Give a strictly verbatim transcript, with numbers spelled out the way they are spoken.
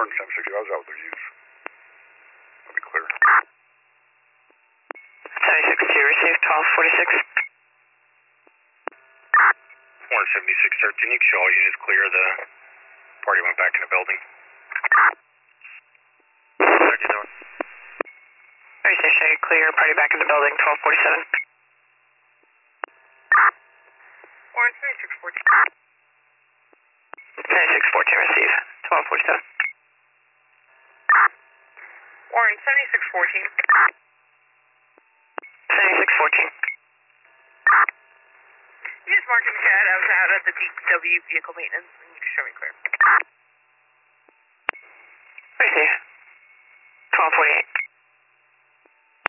Warren seventy-six, I was out with their youth. I'll be clear. seventy-six two, received twelve forty-six. Warren seventy-six thirteen, you can show all units clear. The party went back in the building. How you doing? thirty-six, show you clear, party back in the building, twelve forty-seven. Warren seventy-six fourteen. seventy-six fourteen, receive, twelve forty-seven. Warren seventy-six fourteen. seventy-six fourteen. You just marked in the chat, I was out at the D W vehicle maintenance, and you can show me clear. Receive, twelve forty-eight.